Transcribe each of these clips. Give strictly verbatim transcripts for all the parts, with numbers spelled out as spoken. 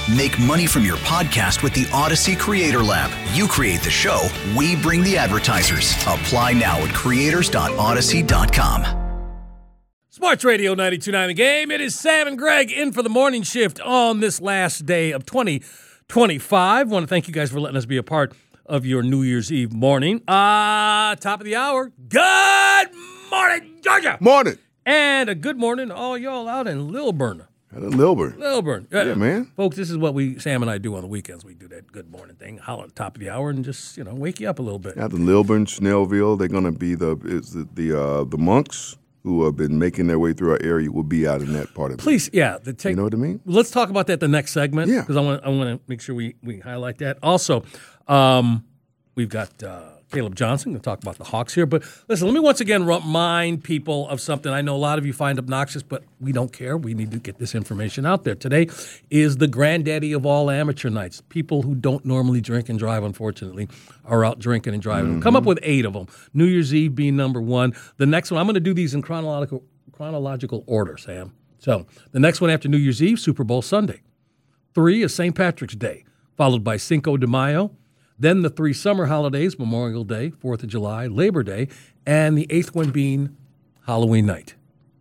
Make money from your podcast with the Odyssey Creator Lab. You create the show, we bring the advertisers. Apply now at creators dot odyssey dot com. Sports Radio ninety-two point nine The Game. It is Sam and Greg in for the morning shift on this last day of twenty twenty-five. I want to thank you guys for letting us be a part of your New Year's Eve morning. Uh, top of the hour. Good morning, Georgia. Morning. And a good morning to all y'all out in Lilburn. At Lilburn. Lilburn. Yeah, uh, man. Folks, this is what we, Sam and I do on the weekends. We do that good morning thing, holler at the top of the hour, and just, you know, wake you up a little bit. Out in Lilburn, Snellville, they're going to be the is the the, uh, the monks who have been making their way through our area will be out in that part of it. Please, yeah. The take, you know what I mean? Let's talk about that the next segment. Yeah. Because I want I want to make sure we, we highlight that. Also, um, we've got uh, Caleb Johnson going to talk about the Hawks here. But listen, let me once again remind people of something I know a lot of you find obnoxious, but we don't care. We need to get this information out there. Today is the granddaddy of all amateur nights. People who don't normally drink and drive, unfortunately, are out drinking and driving. Mm-hmm. Come up with eight of them. New Year's Eve being number one. The next one, I'm going to do these in chronological chronological order, Sam. So the next one after New Year's Eve, Super Bowl Sunday. Three is Saint Patrick's Day, followed by Cinco de Mayo. Then the three summer holidays, Memorial Day, fourth of July, Labor Day, and the eighth one being Halloween night.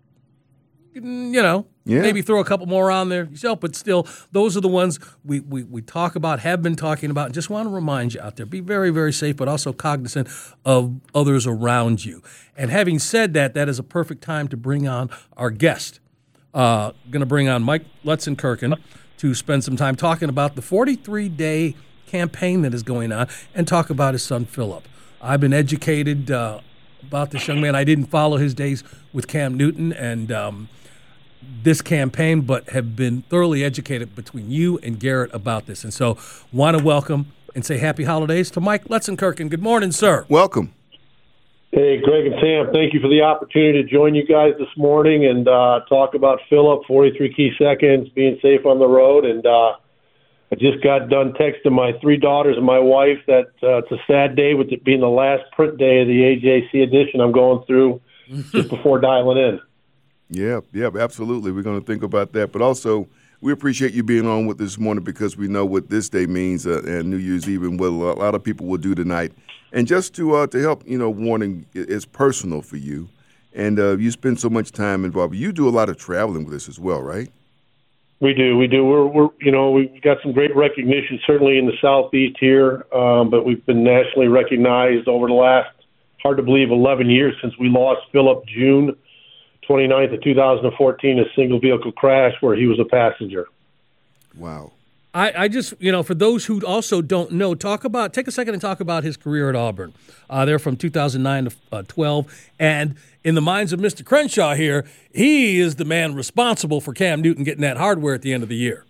You know, yeah. Maybe throw a couple more on there yourself, but still, those are the ones we, we, we talk about, have been talking about, and just want to remind you out there, be very, very safe, but also cognizant of others around you. And having said that, that is a perfect time to bring on our guest. Uh, going to bring on Mike Lutzenkirchen to spend some time talking about the forty-three day campaign that is going on and talk about his son Philip. I've been educated uh, about this young man. I didn't follow his days with Cam Newton and um, this campaign, but have been thoroughly educated between you and Garrett about this. And so want to welcome and say happy holidays to Mike Lutzenkirchen. Good morning, sir. Welcome. Hey, Greg and Sam, thank you for the opportunity to join you guys this morning and uh, talk about Philip, forty-three key seconds, being safe on the road, and uh, I just got done texting my three daughters and my wife that uh, it's a sad day with it being the last print day of the A J C edition I'm going through just before dialing in. Yeah, yeah, absolutely. We're going to think about that. But also, we appreciate you being on with this morning because we know what this day means uh, and New Year's Eve and what a lot of people will do tonight. And just to uh, to help, you know, warning is personal for you. And uh, you spend so much time involved. You do a lot of traveling with this as well, right? We do, we do. We're, we're, you know, we've got some great recognition, certainly in the Southeast here, um, but we've been nationally recognized over the last, hard to believe, eleven years since we lost Philip June twenty-ninth of two thousand fourteen, a single vehicle crash where he was a passenger. Wow. I, I just, you know, for those who also don't know, talk about, take a second and talk about his career at Auburn. Uh, they're from two thousand nine to twelve, and in the minds of Mister Crenshaw here, he is the man responsible for Cam Newton getting that hardware at the end of the year.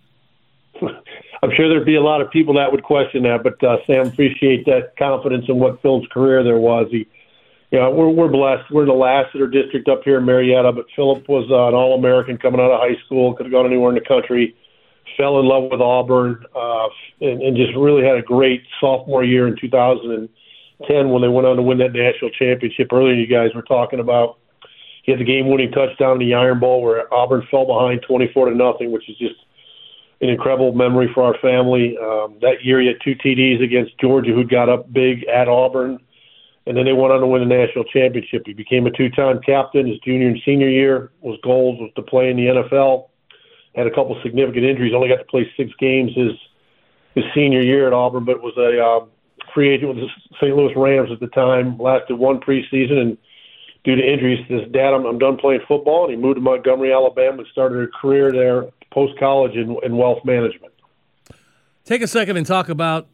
I'm sure there'd be a lot of people that would question that, but uh, Sam, appreciate that confidence in what Phil's career there was. He, you know, we're we're blessed. We're in the Lassiter district up here in Marietta, but Philip was uh, an All-American coming out of high school. Could have gone anywhere in the country. Fell in love with Auburn, uh, and, and just really had a great sophomore year in two thousand ten when they went on to win that national championship. Earlier, you guys were talking about he had the game-winning touchdown in the Iron Bowl where Auburn fell behind twenty-four to nothing, which is just an incredible memory for our family. Um, that year, he had two T Ds against Georgia, who got up big at Auburn, and then they went on to win a national championship. He became a two-time captain. His junior and senior year was goals was to play in the N F L. Had a couple significant injuries. Only got to play six games his his senior year at Auburn, but was a uh, free agent with the Saint Louis Rams at the time. Lasted one preseason, and due to injuries, says, "Dad, I'm, I'm done playing football." And he moved to Montgomery, Alabama, and started a career there post college in, in wealth management. Take a second and talk about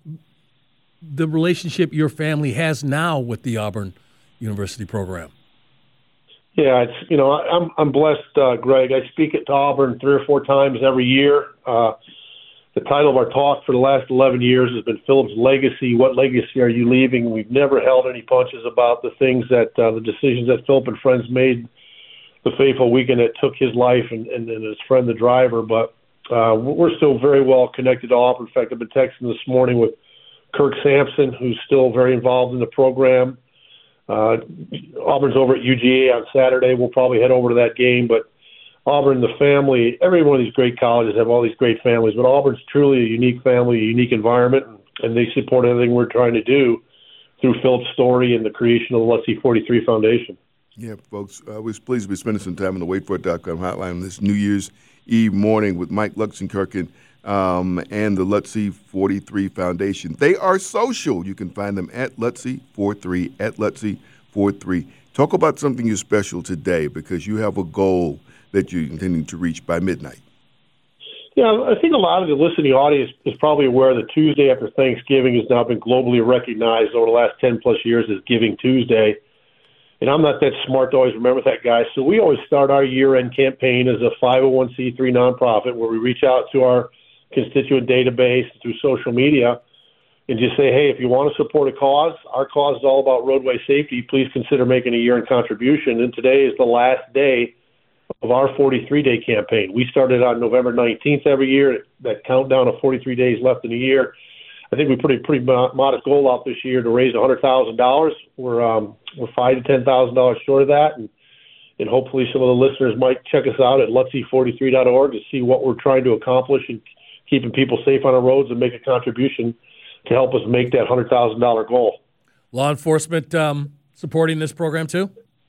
the relationship your family has now with the Auburn University program. Yeah, it's you know I'm I'm blessed, uh, Greg. I speak at Auburn three or four times every year. Uh, the title of our talk for the last eleven years has been Philip's legacy. What legacy are you leaving? We've never held any punches about the things that uh, the decisions that Philip and friends made the fateful weekend that took his life and, and, and his friend, the driver. But uh, we're still very well connected to Auburn. In fact, I've been texting this morning with Kirk Sampson, who's still very involved in the program. Uh, Auburn's over at U G A on Saturday. We'll probably head over to that game, but Auburn, the family, every one of these great colleges have all these great families, but Auburn's truly a unique family, a unique environment, and they support everything we're trying to do through Philip's story and the creation of the Let's See forty-three Foundation. Yeah, folks, I was pleased to be spending some time on the wait for it dot com hotline on this New Year's Eve morning with Mike Luxenkirchen um, and the Let's See forty-three Foundation. They are social. You can find them at Let's See forty-three, at Let's See forty-three. Talk about something you're special today because you have a goal that you're intending to reach by midnight. Yeah, I think a lot of the listening audience is probably aware that Tuesday after Thanksgiving has now been globally recognized over the last ten plus years as Giving Tuesday. And I'm not that smart to always remember that, guy. So we always start our year-end campaign as a five oh one c three nonprofit where we reach out to our constituent database through social media and just say, hey, if you want to support a cause, our cause is all about roadway safety. Please consider making a year-end contribution. And today is the last day of our forty-three day campaign. We started on November nineteenth every year. That countdown of forty-three days left in the year. I think we put a pretty modest goal out this year to raise one hundred thousand dollars. We're um, we're five to ten thousand dollars short of that, and and hopefully some of the listeners might check us out at let's see forty-three dot org to see what we're trying to accomplish in keeping people safe on our roads and make a contribution to help us make that one hundred thousand dollars goal. Law enforcement um, supporting this program too?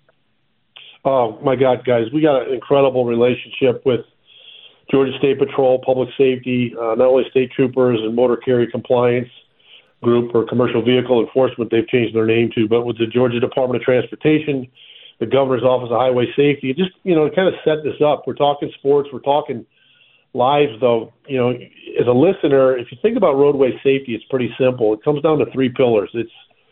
Oh, my God, guys, we got an incredible relationship with Georgia State Patrol, Public Safety, uh, not only state troopers and motor carrier compliance group or commercial vehicle enforcement, they've changed their name to, but with the Georgia Department of Transportation, the Governor's Office of Highway Safety. Just, you know, to kind of set this up, we're talking sports, we're talking lives, though. You know, as a listener, if you think about roadway safety, it's pretty simple. It comes down to three pillars. It's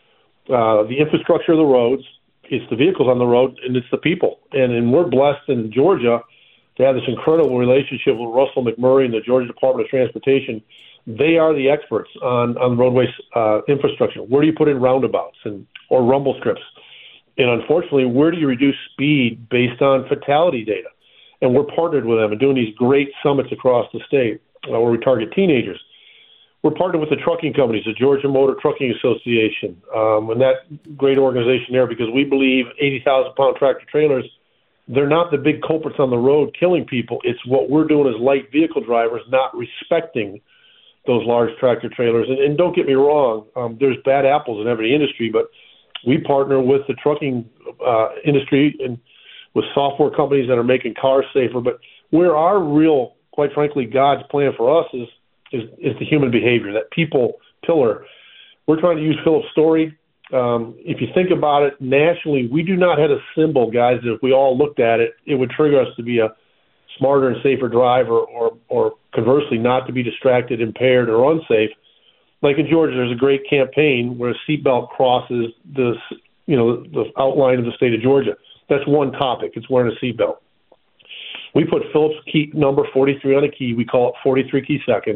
uh, the infrastructure of the roads, it's the vehicles on the road, and it's the people. And, and we're blessed in Georgia to have this incredible relationship with Russell McMurray and the Georgia Department of Transportation. They are the experts on, on roadway uh, infrastructure. Where do you put in roundabouts and or rumble strips? And unfortunately, where do you reduce speed based on fatality data? And we're partnered with them and doing these great summits across the state uh, where we target teenagers. We're partnered with the trucking companies, the Georgia Motor Trucking Association, um, and that great organization there because we believe eighty thousand pound tractor trailers, they're not the big culprits on the road killing people. It's what we're doing as light vehicle drivers, not respecting those large tractor trailers. And, and don't get me wrong, um, there's bad apples in every industry, but we partner with the trucking uh, industry and with software companies that are making cars safer. But where our real, quite frankly, God's plan for us is is, is the human behavior, that people pillar. We're trying to use Philip's story. Um, if you think about it nationally, we do not have a symbol, guys, that if we all looked at it, it would trigger us to be a smarter and safer driver or, or conversely not to be distracted, impaired, or unsafe. Like in Georgia, there's a great campaign where a seatbelt crosses the, you know, the outline of the state of Georgia. That's one topic. It's wearing a seatbelt. We put Philip's key number forty-three on a key. We call it forty-three key seconds.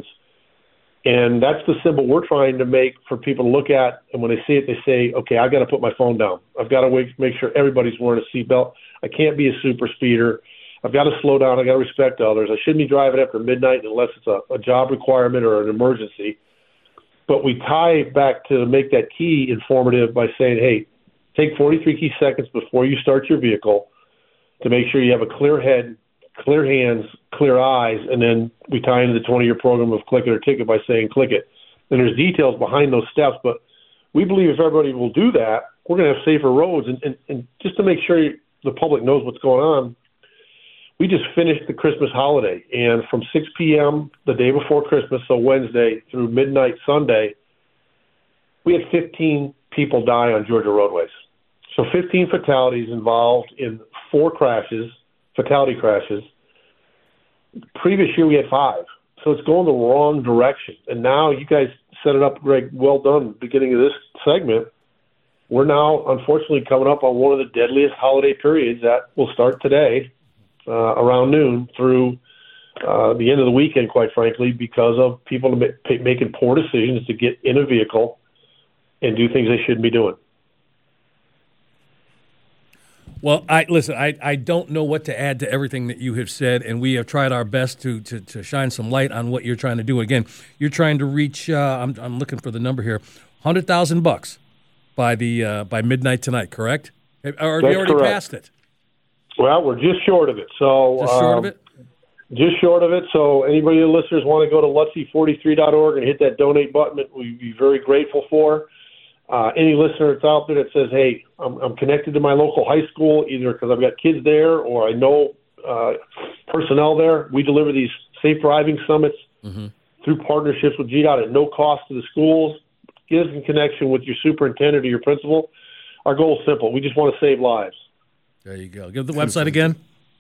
And that's the symbol we're trying to make for people to look at. And when they see it, they say, okay, I've got to put my phone down. I've got to wait, make sure everybody's wearing a seatbelt. I can't be a super speeder. I've got to slow down. I've got to respect others. I shouldn't be driving after midnight unless it's a, a job requirement or an emergency. But we tie back to make that key informative by saying, hey, take forty-three key seconds before you start your vehicle to make sure you have a clear head, clear hands, clear eyes, and then we tie into the twenty-year program of Click It or Ticket by saying click it. And there's details behind those steps, but we believe if everybody will do that, we're going to have safer roads. And, and, and just to make sure the public knows what's going on, we just finished the Christmas holiday, and from six p.m. the day before Christmas, so Wednesday, through midnight Sunday, we had fifteen people die on Georgia roadways. So fifteen fatalities involved in four crashes, fatality crashes. Previous year we had five. So it's going the wrong direction. And now you guys set it up, Greg, well done, beginning of this segment. We're now, unfortunately, coming up on one of the deadliest holiday periods that will start today uh, around noon through uh, the end of the weekend, quite frankly, because of people ma- making poor decisions to get in a vehicle and do things they shouldn't be doing. Well, I listen, I, I don't know what to add to everything that you have said, and we have tried our best to, to, to shine some light on what you're trying to do. Again, you're trying to reach, uh, I'm, I'm looking for the number here, one hundred thousand bucks by the uh, by midnight tonight, correct? Or have That's you already correct. passed it? Well, we're just short of it. So Just short um, of it? Just short of it. So anybody, the listeners, want to go to Lutzy forty-three dot org and hit that donate button, we'd be very grateful for. Uh, any listener that's out there that says, hey, I'm, I'm connected to my local high school, either because I've got kids there or I know uh, personnel there, we deliver these safe driving summits mm-hmm. through partnerships with G DOT at no cost to the schools. Get us in connection with your superintendent or your principal. Our goal is simple. We just want to save lives. There you go. Give the website again.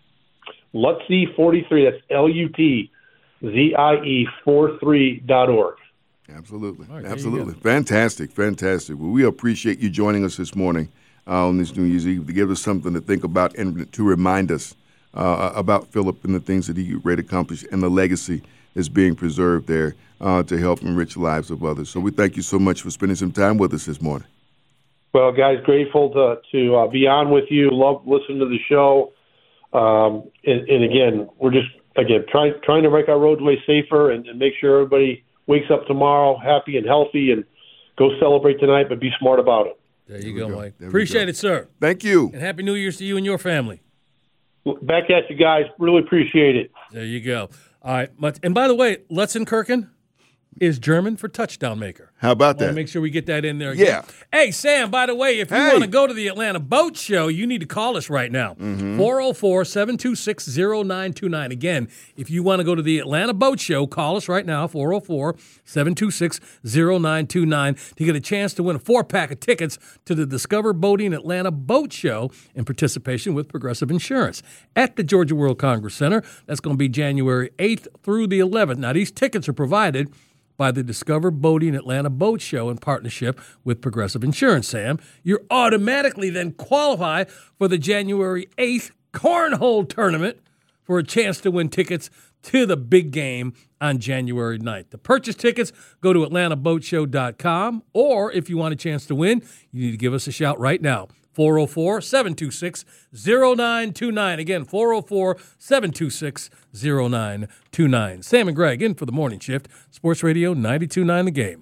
Lutzy forty-three, that's L U T Z I E forty-three dot org. Absolutely. Right, Absolutely. Fantastic. Fantastic. Well, we appreciate you joining us this morning uh, on this New Year's Eve to give us something to think about and to remind us uh, about Philip and the things that he ready to accomplish and the legacy that's being preserved there uh, to help enrich the lives of others. So we thank you so much for spending some time with us this morning. Well, guys, grateful to, to uh, be on with you. Love listening to the show. Um, and, and, again, we're just, again, trying trying to make our roadway safer and, and make sure everybody wakes up tomorrow happy and healthy and go celebrate tonight, but be smart about it. There you go, go, Mike. There Appreciate it, sir. Thank you. And Happy New Year's to you and your family. Back at you guys. Really appreciate it. There you go. All right. And by the way, Lutzenkirchen is German for touchdown maker. How about that? Make sure we get that in there again. Yeah. Hey, Sam, by the way, if you hey. want to go to the Atlanta Boat Show, you need to call us right now. Mm-hmm. four oh four, seven two six, oh nine two nine. Again, if you want to go to the Atlanta Boat Show, call us right now, four oh four, seven two six, oh nine two nine, to get a chance to win a four-pack of tickets to the Discover Boating Atlanta Boat Show in participation with Progressive Insurance at the Georgia World Congress Center. That's going to be January eighth through the eleventh. Now, these tickets are provided by the Discover Boating Atlanta Boat Show in partnership with Progressive Insurance, Sam. You're automatically then qualify for the January eighth Cornhole Tournament for a chance to win tickets to the big game on January ninth. To purchase tickets, go to atlanta boat show dot com, or if you want a chance to win, you need to give us a shout right now. four oh four, seven two six, oh nine two nine. Again, four oh four, seven two six, oh nine two nine. Sam and Greg in for the morning shift. Sports Radio ninety-two point nine The Game.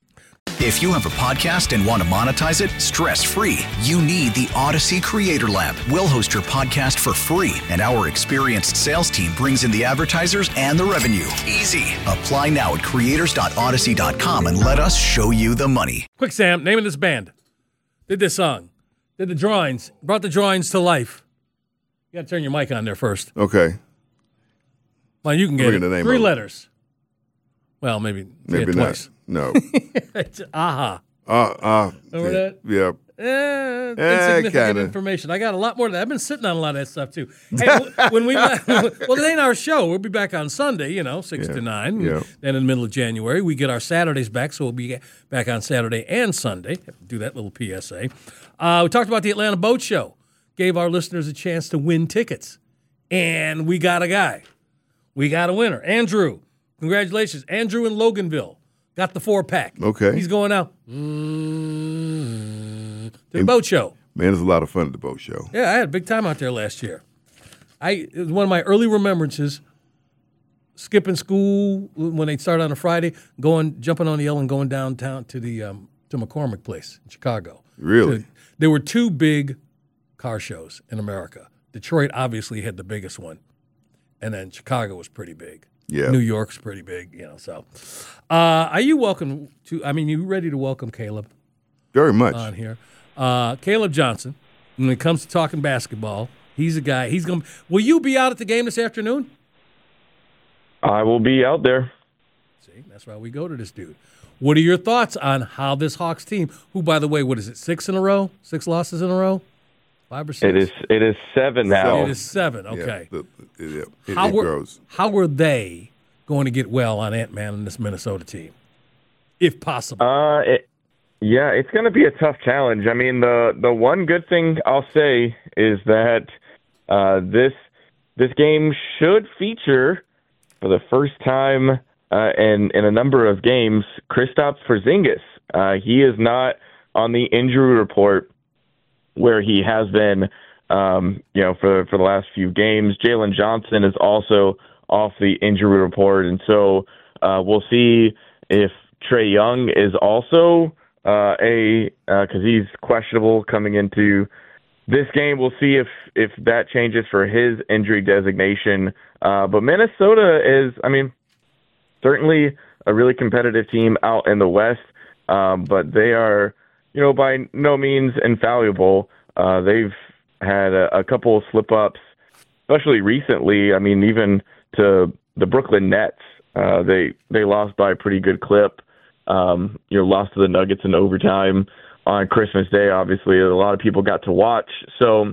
If you have a podcast and want to monetize it stress-free, you need the Odyssey Creator Lab. We'll host your podcast for free, and our experienced sales team brings in the advertisers and the revenue. Easy. Apply now at creators dot odyssey dot com and let us show you the money. Quick, Sam, name of this band. Did this song. Did the drawings. Brought the drawings to life. You got to turn your mic on there first. Okay. Well, you can get it. The name Three of letters. Well, maybe maybe it not. Twice. No. Aha. Uh uh. Remember that? Yeah. Eh, Eh, insignificant kinda. information. I got a lot more of that. I've been sitting on a lot of that stuff too. Hey, when we well, it ain't our show. We'll be back on Sunday. You know, six Yeah. to nine. Yeah. Then in the middle of January, we get our Saturdays back, so we'll be back on Saturday and Sunday. Have to do that little P S A. Uh, we talked about the Atlanta Boat Show. Gave our listeners a chance to win tickets, and we got a guy. We got a winner, Andrew. Congratulations, Andrew in Loganville. Got the four pack. Okay. He's going out mm, to the boat show. Man, it's a lot of fun at the boat show. Yeah, I had a big time out there last year. I it was one of my early remembrances. Skipping school when they started on a Friday, going jumping on the L and going downtown to the um, to McCormick Place in Chicago. Really? So there were two big car shows in America. Detroit obviously had the biggest one, and then Chicago was pretty big. Yeah. New York's pretty big, you know. So, uh, are you welcome to? I mean, you ready to welcome Caleb Very much. on here? Uh, Caleb Johnson. When it comes to talking basketball, he's a guy. He's going. Will you be out at the game this afternoon? I will be out there. See, that's why we go to this dude. What are your thoughts on how this Hawks team, who, by the way, what is it, six in a row? Six losses in a row? Five or six? It is It is seven now. It is seven, okay. Yeah, the, the, it, it, how, it were, grows. how were they going to get well on Ant-Man and this Minnesota team, if possible? Uh, it, yeah, it's going to be a tough challenge. I mean, the, the one good thing I'll say is that uh, this this game should feature, for the first time uh, in, in a number of games, Kristaps Porzingis. Uh, he is not on the injury report where he has been, um, you know, for for the last few games. Jalen Johnson is also off the injury report, and so uh, we'll see if Trae Young is also uh, a because uh, he's questionable coming into this game, we'll see if, if that changes for his injury designation. Uh, but Minnesota is, I mean, certainly a really competitive team out in the West, um, but they are, you know, by no means infallible. Uh, they've had a, a couple of slip-ups, especially recently. I mean, even to the Brooklyn Nets, uh, they they lost by a pretty good clip. Um, you know, lost to the Nuggets in overtime on Christmas Day. Obviously, a lot of people got to watch. So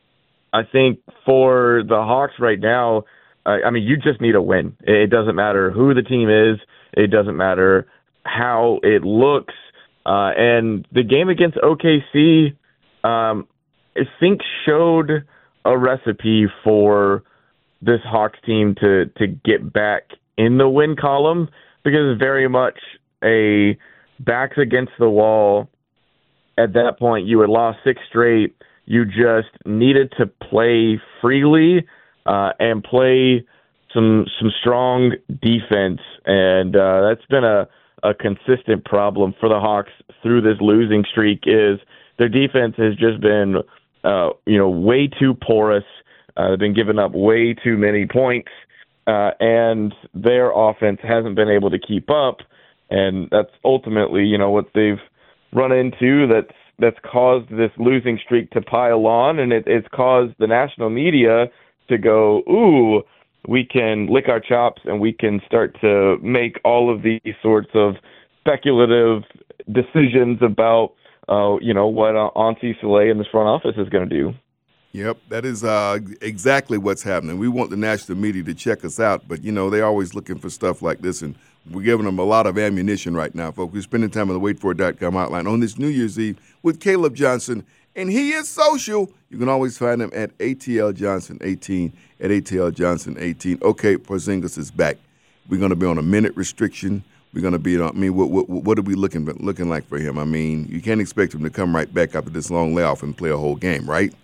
I think for the Hawks right now, uh, I mean, you just need a win. It doesn't matter who the team is. It doesn't matter how it looks. Uh, and the game against O K C, um, I think, showed a recipe for this Hawks team to to get back in the win column, because it's very much a backs against the wall. At that point, you had lost six straight. You just needed to play freely uh, and play some some strong defense, and uh, that's been a, a consistent problem for the Hawks through this losing streak. Is their defense has just been uh, you know way too porous. Uh, they've been giving up way too many points, uh, and their offense hasn't been able to keep up. And that's ultimately, you know, what they've run into that's that's caused this losing streak to pile on, and it, it's caused the national media to go, ooh, we can lick our chops and we can start to make all of these sorts of speculative decisions about, uh, you know, what uh, Auntie Soleil and this front office is going to do. Yep, that is uh, exactly what's happening. We want the national media to check us out, but, you know, they're always looking for stuff like this, and we're giving them a lot of ammunition right now, folks. We're spending time on the wait for it dot com outline on this New Year's Eve with Caleb Johnson, and he is social. You can always find him at A T L Johnson eighteen, at A T L Johnson eighteen. Okay, Porzingis is back. We're going to be on a minute restriction. We're going to be on, I mean, what, what, what are we looking looking like for him? I mean, you can't expect him to come right back after this long layoff and play a whole game, right?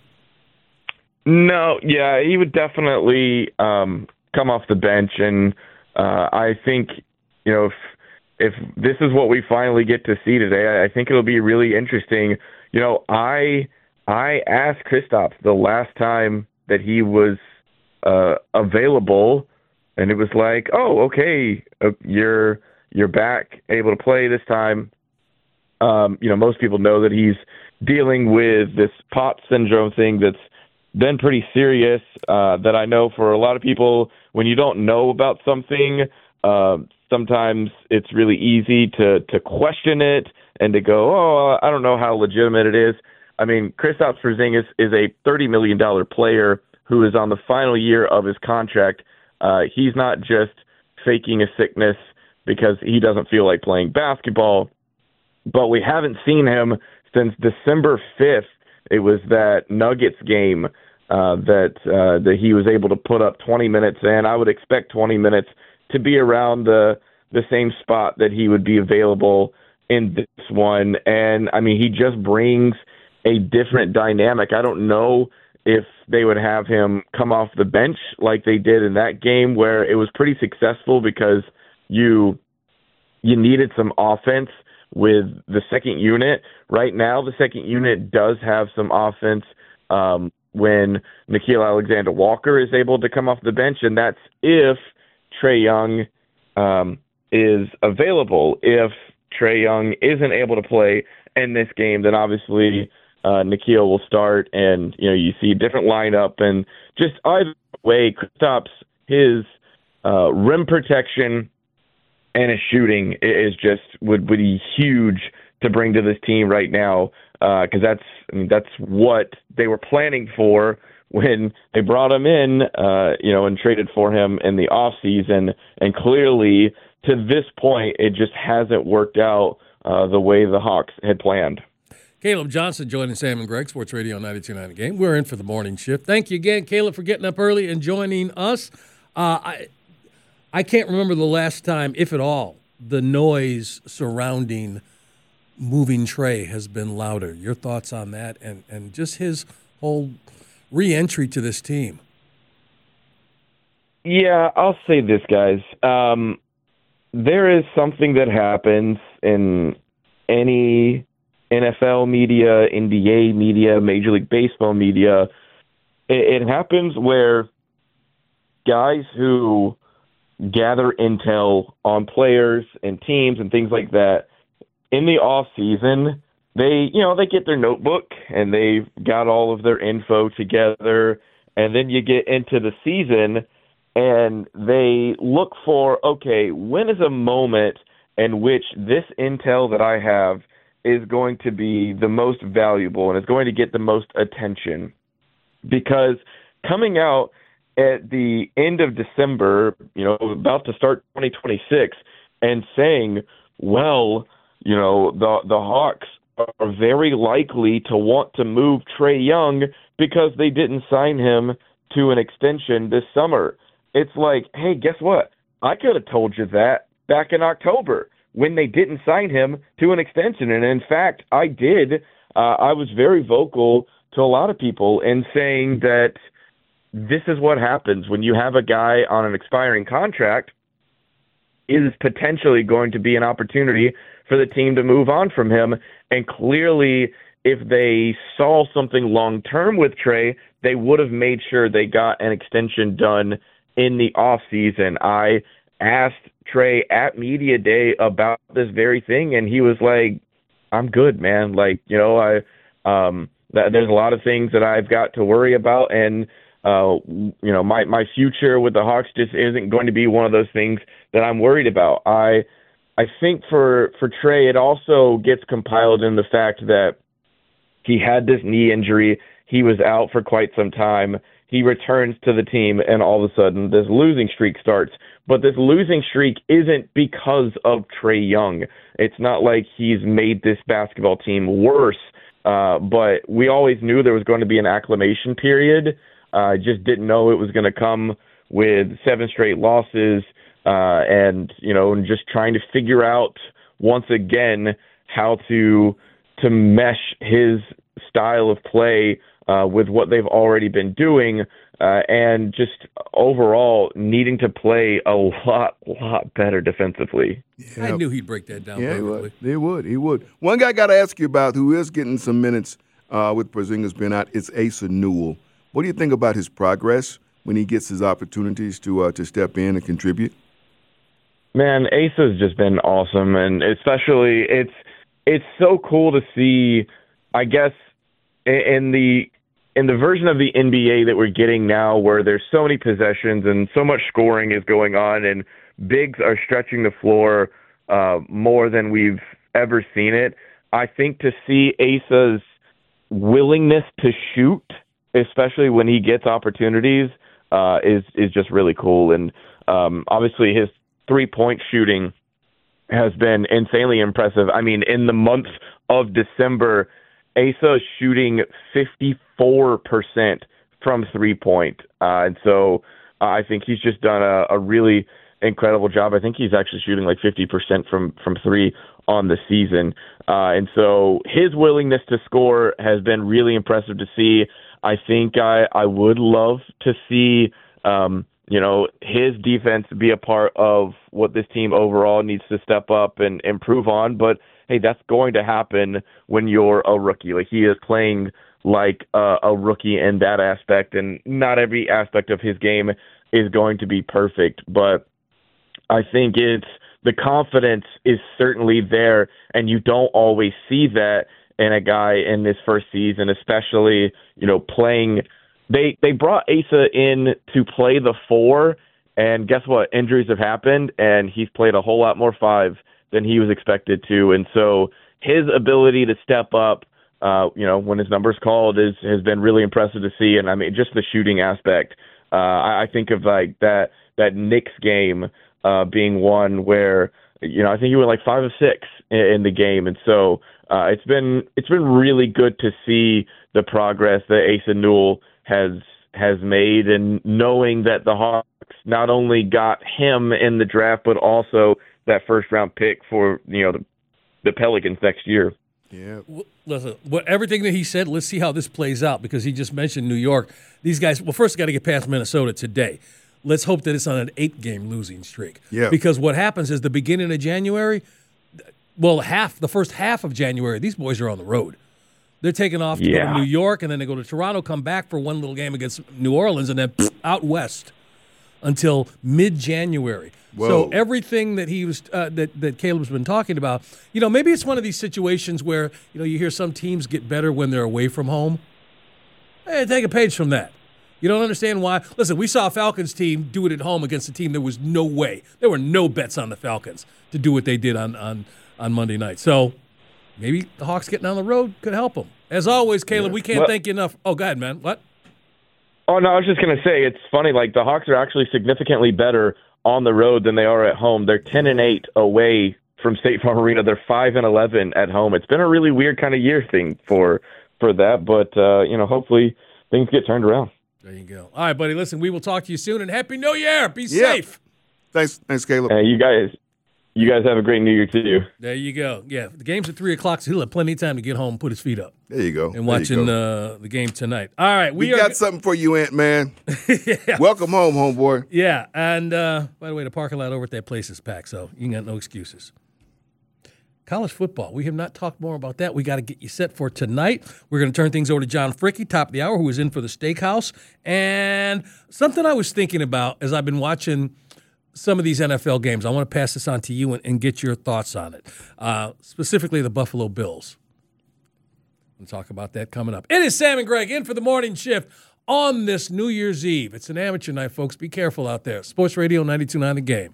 No, yeah, he would definitely um, come off the bench, and uh, I think, you know, if if this is what we finally get to see today, I think it'll be really interesting. You know, I I asked Kristaps the last time that he was uh, available, and it was like, oh, okay, uh, you're you're back, able to play this time. Um, you know, most people know that he's dealing with this P O T S syndrome thing that's been pretty serious, uh, that I know for a lot of people, when you don't know about something, uh, sometimes it's really easy to, to question it and to go, oh, I don't know how legitimate it is. I mean, Kristaps Porzingis is a thirty million dollars player who is on the final year of his contract. Uh, he's not just faking a sickness because he doesn't feel like playing basketball, but we haven't seen him since December fifth. It was that Nuggets game uh, that uh, that he was able to put up twenty minutes in. I would expect twenty minutes to be around the the same spot that he would be available in this one. And, I mean, he just brings a different dynamic. I don't know if they would have him come off the bench like they did in that game, where it was pretty successful because you you needed some offense with the second unit. Right now, the second unit does have some offense um, when Nickeil Alexander-Walker is able to come off the bench, and that's if Trae Young um, is available. If Trae Young isn't able to play in this game, then obviously uh, Nickeil will start, and you know you see a different lineup. And just either way, Kristaps, his uh, rim protection and his shooting is just would, would be huge to bring to this team right now, because uh, that's I mean, that's what they were planning for when they brought him in, uh, you know, and traded for him in the offseason. And clearly, to this point, it just hasn't worked out uh, the way the Hawks had planned. Caleb Johnson joining Sam and Greg, Sports Radio ninety-two point nine Game. We're in for the morning shift. Thank you again, Caleb, for getting up early and joining us. Uh, I I can't remember the last time, if at all, the noise surrounding moving Trae has been louder. Your thoughts on that and, and just his whole re-entry to this team? Yeah, I'll say this, guys. Um, there is something that happens in any N F L media, N B A media, Major League Baseball media. It, it happens where guys who gather intel on players and teams and things like that in the off season, they, you know, they get their notebook and they've got all of their info together, and then you get into the season and they look for, okay, when is a moment in which this intel that I have is going to be the most valuable and is going to get the most attention? Because coming out at the end of December, you know, about to start twenty twenty-six, and saying, well, you know, the the Hawks are very likely to want to move Trae Young because they didn't sign him to an extension this summer. It's like, hey, guess what? I could have told you that back in October when they didn't sign him to an extension. And in fact, I did. Uh, I was very vocal to a lot of people in saying that this is what happens when you have a guy on an expiring contract. Is potentially going to be an opportunity for the team to move on from him. And clearly, if they saw something long-term with Trae, they would have made sure they got an extension done in the offseason. I asked Trae at Media Day about this very thing, and he was like, I'm good, man. Like, you know, I um, th- there's a lot of things that I've got to worry about, and Uh, you know, my, my future with the Hawks just isn't going to be one of those things that I'm worried about. I I think for, for Trae, it also gets compiled in the fact that he had this knee injury. He was out for quite some time. He returns to the team, and all of a sudden this losing streak starts. But this losing streak isn't because of Trae Young. It's not like he's made this basketball team worse, uh, but we always knew there was going to be an acclimation period. I uh, just didn't know it was going to come with seven straight losses uh, and, you know, and just trying to figure out once again how to to mesh his style of play uh, with what they've already been doing uh, and just overall needing to play a lot, lot better defensively. Yeah. I knew he'd break that down yeah, perfectly. He would. He would. He would. One guy I got to ask you about who is getting some minutes uh, with Porzingis being out is Asa Newell. What do you think about his progress when he gets his opportunities to uh, to step in and contribute? Man, Asa's just been awesome, and especially it's it's so cool to see. I guess in the in the version of the N B A that we're getting now, where there's so many possessions and so much scoring is going on, and bigs are stretching the floor uh, more than we've ever seen it. I think to see Asa's willingness to shoot, especially when he gets opportunities, uh, is is just really cool. And um, obviously his three-point shooting has been insanely impressive. I mean, in the month of December, Asa is shooting fifty-four percent from three-point. Uh, and so uh, I think he's just done a, a really incredible job. I think he's actually shooting like fifty percent from, from three on the season. Uh, and so his willingness to score has been really impressive to see. I think I, I would love to see, um, you know, his defense be a part of what this team overall needs to step up and improve on. But, hey, that's going to happen when you're a rookie. Like, he is playing like a, a rookie in that aspect, and not every aspect of his game is going to be perfect. But I think it's the confidence is certainly there, and you don't always see that in a guy in this first season, especially, you know, playing. They they brought Asa in to play the four, and guess what? Injuries have happened, and he's played a whole lot more five than he was expected to. And so his ability to step up, uh, you know, when his number's called is has been really impressive to see. And I mean, just the shooting aspect. Uh, I, I think of like that that Knicks game uh, being one where, you know, I think he went like five of six in, in the game, and so. Uh, it's been it's been really good to see the progress that Asa Newell has has made, and knowing that the Hawks not only got him in the draft, but also that first round pick for, you know, the, the Pelicans next year. Yeah. Well, listen, what, everything that he said, let's see how this plays out, because he just mentioned New York. These guys, well, first got to get past Minnesota today. Let's hope that it's on an eight-game losing streak. Yeah. Because what happens is the beginning of January, well, half the first half of January, these boys are on the road. They're taking off to Yeah. go to New York, and then they go to Toronto, come back for one little game against New Orleans, and then pff, out west until mid-January. Whoa. So everything that he was uh, that that Caleb's been talking about, you know, maybe it's one of these situations where you know you hear some teams get better when they're away from home. Hey, take a page from that. You don't understand why. Listen, we saw a Falcons team do it at home against a team there was no way. There were no bets on the Falcons to do what they did on on, on Monday night. So maybe the Hawks getting on the road could help them. As always, Caleb, Yeah. we can't Well- thank you enough. Oh, go ahead, man. What? Oh, no, I was just going to say, it's funny, like, the Hawks are actually significantly better on the road than they are at home. They're ten and eight away from State Farm Arena. They're five and eleven at home. It's been a really weird kind of year thing for for that, but, uh, you know, hopefully things get turned around. There you go. All right, buddy. Listen, we will talk to you soon, and Happy New Year. Be Yeah. safe. Thanks, thanks, Caleb. Uh, you guys you guys have a great New Year, too. There you go. Yeah, the game's at three o'clock, so he'll have plenty of time to get home and put his feet up There you go. and There you watching go. uh, the game tonight. All right, we, we are. got something for you, Ant Man. yeah. Welcome home, homeboy. Yeah, and uh, by the way, the parking lot over at that place is packed, so you got no excuses. College football. We have not talked more about that. We got to get you set for tonight. We're going to turn things over to John Fricky, top of the hour, who is in for the Steakhouse. And something I was thinking about as I've been watching some of these N F L games, I want to pass this on to you and, and get your thoughts on it, uh, specifically the Buffalo Bills. We'll talk about that coming up. It is Sam and Greg in for the morning shift on this New Year's Eve. It's an amateur night, folks. Be careful out there. Sports Radio ninety-two point nine The Game.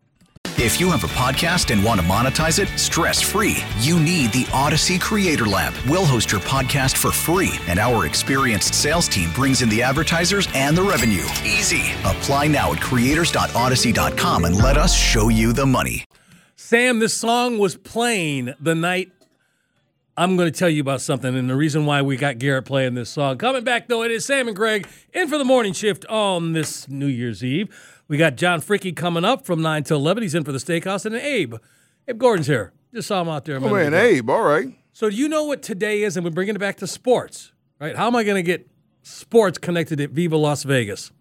If you have a podcast and want to monetize it stress-free, you need the Odyssey Creator Lab. We'll host your podcast for free, and our experienced sales team brings in the advertisers and the revenue. Easy. Apply now at creators dot odyssey dot com and let us show you the money. Sam, this song was playing the night I'm going to tell you about something, and the reason why we got Garrett playing this song. Coming back, though, it is Sam and Greg in for the morning shift on this New Year's Eve. We got John Fricky coming up from nine till eleven. He's in for the Steakhouse. And Abe. Abe Gordon's here. Just saw him out there. A Oh, minute man, ago. Abe, all right. So do you know what today is? And we're bringing it back to sports, right? How am I going to get sports connected at Viva Las Vegas?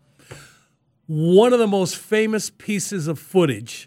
One of the most famous pieces of footage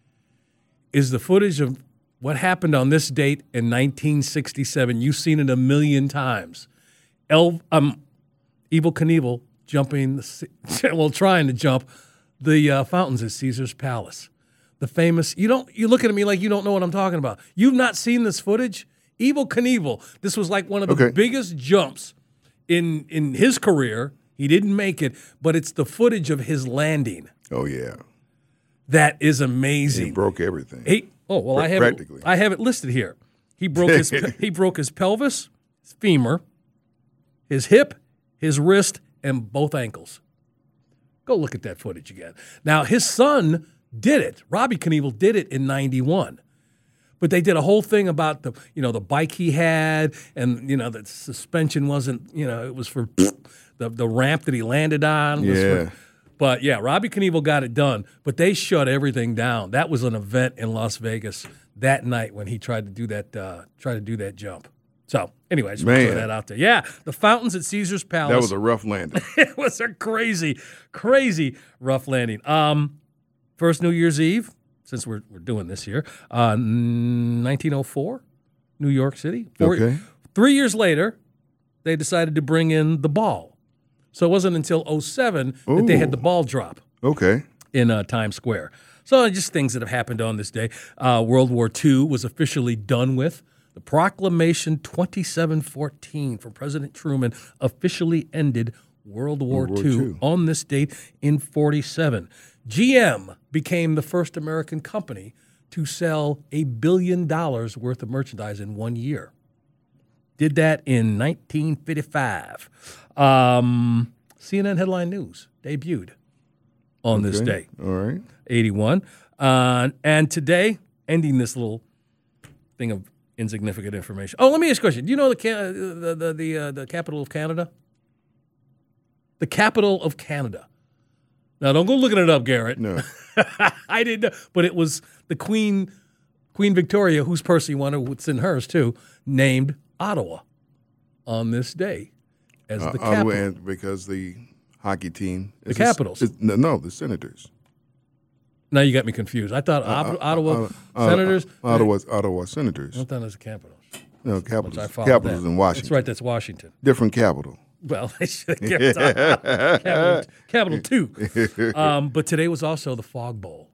is the footage of what happened on this date in nineteen sixty-seven. You've seen it a million times. El, um, Evel Knievel jumping, the, well, trying to jump the uh, fountains at Caesar's Palace. The famous, you don't, you're looking at me like you don't know what I'm talking about. You've not seen this footage? Evel Knievel, this was like one of the Okay. biggest jumps in in his career. He didn't make it, but it's the footage of his landing Oh, yeah. that is He amazing. broke everything. He, oh well, I have it, Practically. I have it listed here. He broke his he broke his pelvis, his femur, his hip, his wrist, and both ankles. Go look at that footage again. Now his son did it. Robbie Knievel did it in ninety-one. But they did a whole thing about the, you know, the bike he had, and you know the suspension wasn't, you know, it was for the the ramp that he landed on. Was Yeah. for, but yeah, Robbie Knievel got it done. But they shut everything down. That was an event in Las Vegas that night when he tried to do that, uh, tried to do that jump. So anyway, I just want to throw Man. that out there. Yeah, the fountains at Caesar's Palace. That was a rough landing. It was a crazy, crazy rough landing. Um, first New Year's Eve, since we're we're doing this here, uh, nineteen oh four, New York City. Four, Okay. Three years later, they decided to bring in the ball. So it wasn't until oh seven that they had the ball drop Okay. in uh, Times Square. So just things that have happened on this day. Uh, World War Two was officially done with. The proclamation twenty-seven fourteen from President Truman officially ended World War, War Two Two. on this date in forty-seven. G M became the first American company to sell a billion dollars worth of merchandise in one year. Did that in nineteen fifty-five. Um, C N N Headline News debuted on this Okay. day, All right. eighty-one. Uh, and today, ending this little thing of insignificant information. Oh, let me ask you a question. Do you know the ca- the the the, uh, the capital of Canada? The capital of Canada. Now, don't go looking it up, Garrett. No. I didn't know, but it was the Queen, Queen Victoria, whose purse he wanted, it's in hers too, named Ottawa on this day as Uh, the Ottawa, capital. and because the hockey team. The is Capitals. is- no, no, the Senators. Now you got me confused. I thought uh, Ottawa uh, Senators. Uh, Ottawa, Ottawa Senators. I thought it was the Capitals. No, Capitals. I Capitals that. in Washington. That's right. That's Washington. Different capital. Well, they should have kept on. Capital, Capital Two. Um, but today was also the Fog Bowl.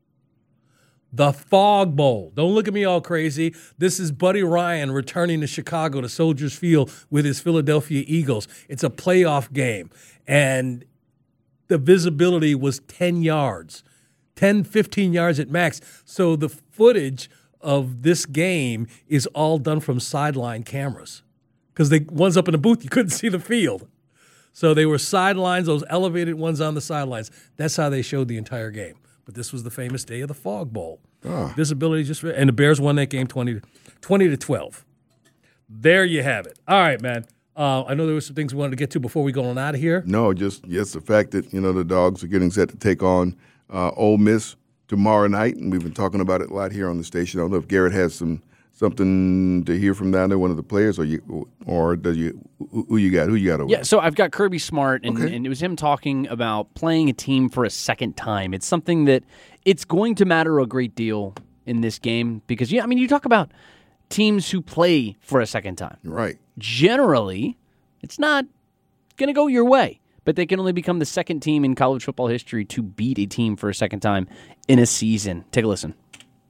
The Fog Bowl. Don't look at me all crazy. This is Buddy Ryan returning to Chicago to Soldiers Field with his Philadelphia Eagles. It's a playoff game, and the visibility was ten yards, ten, fifteen yards at max. So the footage of this game is all done from sideline cameras because the ones up in the booth, you couldn't see the field. So they were sidelines, those elevated ones on the sidelines. That's how they showed the entire game. But this was the famous day of the Fog Bowl. Oh. Visibility just – and the Bears won that game twenty to twelve. There you have it. All right, man. Uh, I know there were some things we wanted to get to before we go on out of here. No, just yes, the fact that, you know, the Dogs are getting set to take on uh, Ole Miss tomorrow night, and we've been talking about it a lot here on the station. I don't know if Garrett has some something to hear from down there, one of the players, or you, or does you? Who you got? Who you got over? Yeah, so I've got Kirby Smart, and, Okay. and it was him talking about playing a team for a second time. It's something that it's going to matter a great deal in this game because, yeah, I mean, you talk about teams who play for a second time. Right. Generally, it's not going to go your way, but they can only become the second team in college football history to beat a team for a second time in a season. Take a listen.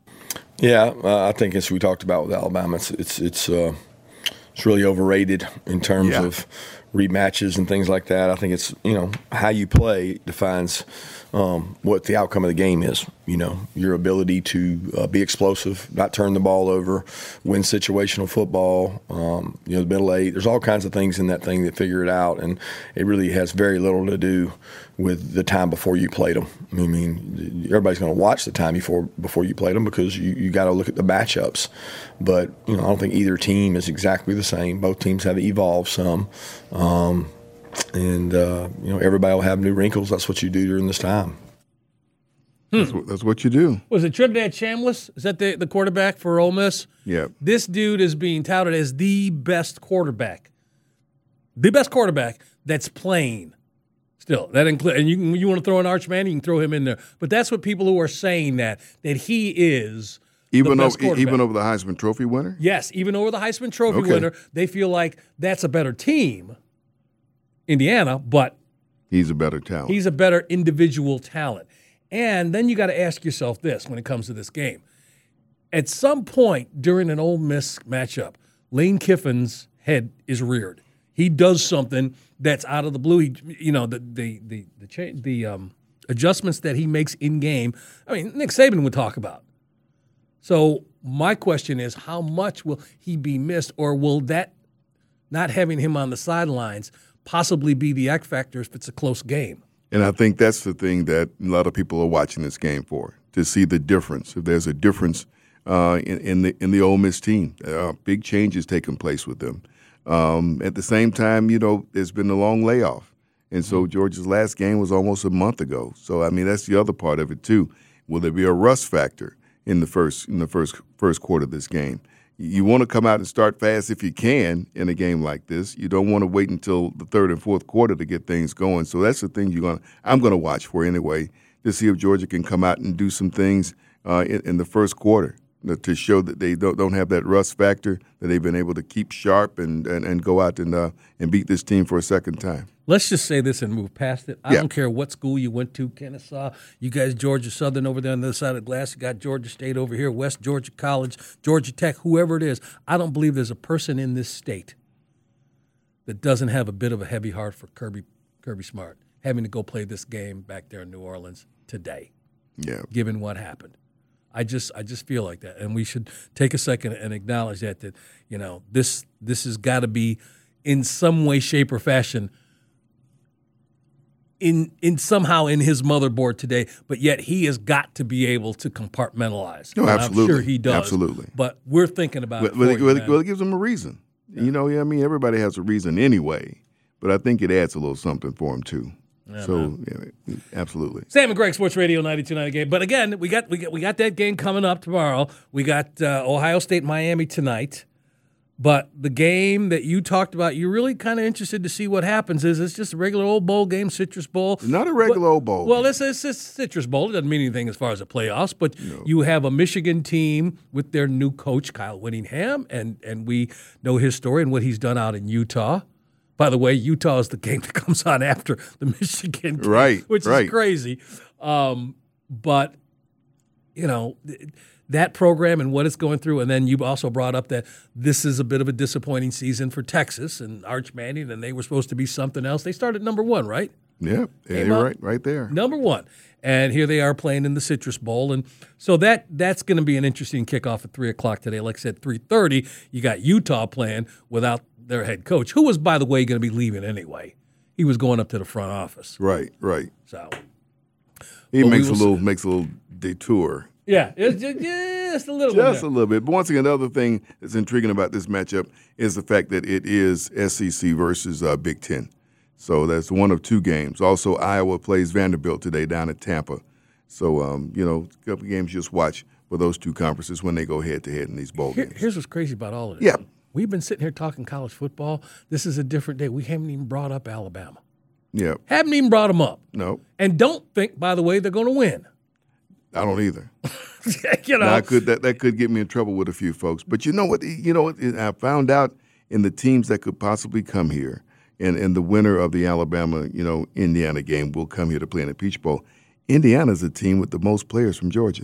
Yeah, uh, I think as we talked about with Alabama, it's it's it's, uh, it's really overrated in terms Yeah. of rematches and things like that. I think it's, you know, how you play defines um, what the outcome of the game is. You know, your ability to uh, be explosive, not turn the ball over, win situational football, um, you know, the middle eight. There's all kinds of things in that thing that figure it out, and it really has very little to do with the time before you played them. I mean, everybody's going to watch the time before before you played them because you, you got to look at the matchups. But, you know, I don't think either team is exactly the same. Both teams have evolved some. Um, and, uh, you know, everybody will have new wrinkles. That's what you do during this time. Hmm. That's, what, that's what you do. Was it Trinidad Chambliss? Is that the, the quarterback for Ole Miss? Yeah. This dude is being touted as the best quarterback. The best quarterback that's playing still. That include, and you can, you want to throw an Arch Manning, you can throw him in there. But that's what people who are saying that, that he is Even the over, best quarterback. even over the Heisman Trophy winner? Yes, even over the Heisman Trophy Okay. winner, they feel like that's a better team, Indiana, but He's a better talent. he's a better individual talent. And then you got to ask yourself this when it comes to this game. At some point during an Ole Miss matchup, Lane Kiffin's head is reared. He does something that's out of the blue. He, you know, the the the the, cha- the um, adjustments that he makes in game. I mean, Nick Saban would talk about. So my question is, how much will he be missed, or will that not having him on the sidelines possibly be the X factor if it's a close game? And I think that's the thing that a lot of people are watching this game for, to see the difference. If there's a difference uh, in, in the in the Ole Miss team, uh, big changes taking place with them. Um, at the same time, you know, there's been a long layoff. And so Georgia's last game was almost a month ago. So, I mean, that's the other part of it, too. Will there be a rust factor in the first in the first first quarter of this game? You want to come out and start fast if you can in a game like this. You don't want to wait until the third and fourth quarter to get things going. So that's the thing you're going. I'm going to watch for anyway, to see if Georgia can come out and do some things uh, in, in the first quarter to show that they don't, don't have that rust factor, that they've been able to keep sharp and, and, and go out and uh, and beat this team for a second time. Let's just say this and move past it. I Yeah. don't care what school you went to, Kennesaw, you guys Georgia Southern over there on the other side of the glass, you got Georgia State over here, West Georgia College, Georgia Tech, whoever it is. I don't believe there's a person in this state that doesn't have a bit of a heavy heart for Kirby Kirby Smart having to go play this game back there in New Orleans today, Yeah. given what happened. I just I just feel like that, and we should take a second and acknowledge that that you know this this has got to be in some way, shape, or fashion in in somehow in his motherboard today. But yet he has got to be able to compartmentalize. No, And absolutely. I'm sure he does. Absolutely. But we're thinking about Well, it. well, for it, you, well, it, man. well, it gives them a reason. You know, yeah, I mean, everybody has a reason anyway, but I think it adds a little something for them too. so, yeah, absolutely. Sam and Greg, Sports Radio ninety-two point nine game. But again, we got we got we got that game coming up tomorrow. We got uh, Ohio State, Miami tonight. But the game that you talked about, you're really kind of interested to see what happens. Is it's just a regular old bowl game, Citrus Bowl? Not a regular but, old bowl. Well, game. it's, it's, it's Citrus Bowl. It doesn't mean anything as far as the playoffs. But No. you have a Michigan team with their new coach, Kyle Whittingham, and and we know his story and what he's done out in Utah. By the way, Utah is the game that comes on after the Michigan game, Right, which right. is crazy. Um, but, you know, that program and what it's going through, and then you also brought up that this is a bit of a disappointing season for Texas and Arch Manning, and they were supposed to be something else. They started number one, right? Yeah, yeah Came you're up right, right there. Number one. And here they are playing in the Citrus Bowl. And so that that's going to be an interesting kickoff at three o'clock today. Like I said, three thirty, you got Utah playing without their head coach, who was, by the way, going to be leaving anyway. He was going up to the front office. Right, right. So He Well, we makes a will little makes a little detour. Yeah, it's just, just a little bit. Just a little bit. But once again, the other thing that's intriguing about this matchup is the fact that it is S E C versus uh, Big Ten. So that's one of two games. Also, Iowa plays Vanderbilt today down at Tampa. So, um, you know, a couple of games just watch for those two conferences when they go head-to-head in these bowl Here, games. here's what's crazy about all of this. Yeah. We've been sitting here talking college football. This is a different day. We haven't even brought up Alabama. Yeah. Haven't even brought them up. No, And don't think, by the way, they're going to win. I don't either. you know, Now, I could that, that could get me in trouble with a few folks. But you know what? You know what? I found out in the teams that could possibly come here, and, and the winner of the Alabama, you know, Indiana game will come here to play in the Peach Bowl. Indiana's a team with the most players from Georgia.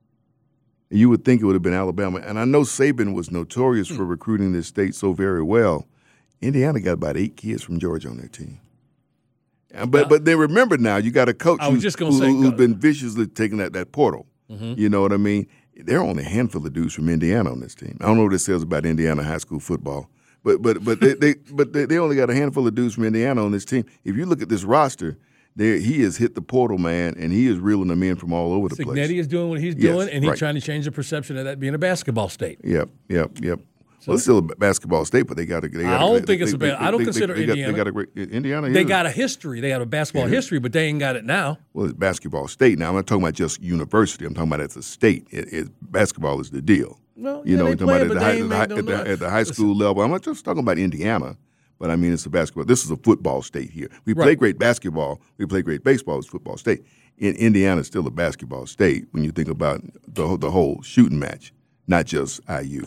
You would think it would have been Alabama. And I know Saban was notorious for recruiting this state so very well. Indiana got about eight kids from Georgia on their team. And, but but they remember now, you got a coach I was who's, just gonna who, say, who's go- been viciously taking that, that portal. Mm-hmm. You know what I mean? There are only a handful of dudes from Indiana on this team. I don't know what it says about Indiana high school football, but but but they, they but they, they only got a handful of dudes from Indiana on this team. If you look at this roster, there he has hit the portal, man, and he is reeling them in from all over the place. Signetti is doing what he's Yes, doing, and he's right. trying to change the perception of that being a basketball state. Yep, yep, yep. well, it's still a basketball state, but they got to. I don't think it's a ba- I don't consider they, Indiana. They got a great Indiana. They is- got a history. They have a basketball Yeah. history, but they ain't got it now. Well, it's basketball state now. I'm not talking about just university. I'm talking about as a state. It, it, basketball is the deal. Well, you yeah, know, they we're talking play about it, at but the, they high, ain't at, the, made high, no at, the, noise. at the high school level. I'm not just talking about Indiana, but I mean it's a basketball. This is a football state here. We play Right. great basketball. We play great baseball. It's football state. In Indiana is still a basketball state when you think about the whole- the whole shooting match, not just I U.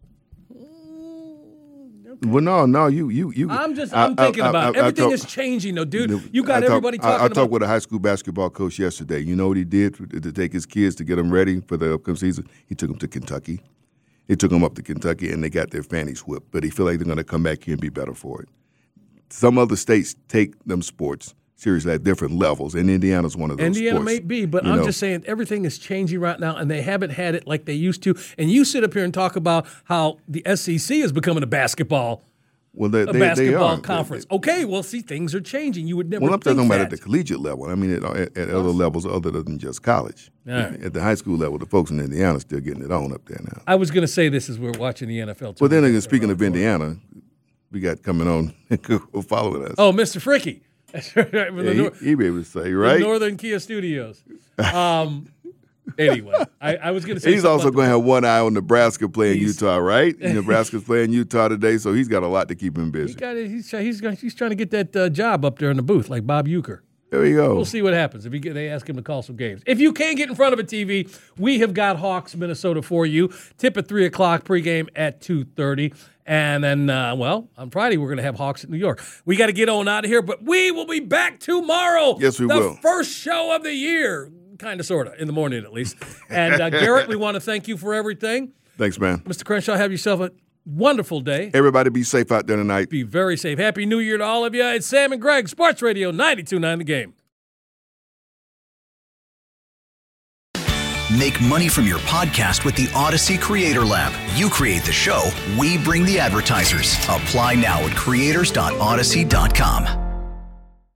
Well, no, no, you, you, you. I'm just, I- I'm thinking I- I- about I everything talk- is changing, though, dude. You I got talk- everybody I- talking I, about. talked with a high school basketball coach yesterday. You know what he did to, to take his kids to get them ready for the upcoming season? He took them to Kentucky. He took them up to Kentucky, and they got their fannies whipped. But he feel like they're going to come back here and be better for it. Some other states take them sports seriously at different levels, and Indiana's one of those Indiana sports, may be, but you I'm know. just saying everything is changing right now, and they haven't had it like they used to. And you sit up here and talk about how the S E C is becoming a basketball well, they, a they, they basketball are. They- conference. they- okay, well, see, things are changing. You would never Well, I'm think talking about that. at the collegiate level. I mean, at, at, at other levels other than just college. All right. At the high school level, the folks in Indiana are still getting it on up there now. I was going to say this as we're watching the N F L. Well, then tournament again, speaking around of the corner. Indiana, we got coming on following us. Oh, Mister Fricky. That's right. From the yeah, nor- he, he be able to say, the right? Northern Kia Studios. Um, anyway, I, I was going to say He's something also about going to have one eye on Nebraska playing He's- Utah, right? Nebraska's playing Utah today, so he's got a lot to keep him the- busy. he got it. He's, he's, going- he's trying to get that uh, job up there in the booth like Bob Uecker. There you go. We'll see what happens if he get, they ask him to call some games. If you can't get in front of a T V, we have got Hawks, Minnesota for you. Tip at three o'clock, pregame at two thirty. And then, uh, well, on Friday, we're going to have Hawks at New York. We got to get on out of here, but we will be back tomorrow. Yes, we the will. The first show of the year, kind of, sort of, in the morning at least. And, uh, Garrett, we want to thank you for everything. Thanks, man. Mister Crenshaw, have yourself a wonderful day. Everybody be safe out there tonight. Be very safe. Happy New Year to all of you. It's Sam and Greg, Sports Radio ninety-two point nine The Game. Make money from your podcast with the Odyssey Creator Lab. You create the show, we bring the advertisers. Apply now at creators dot odyssey dot com.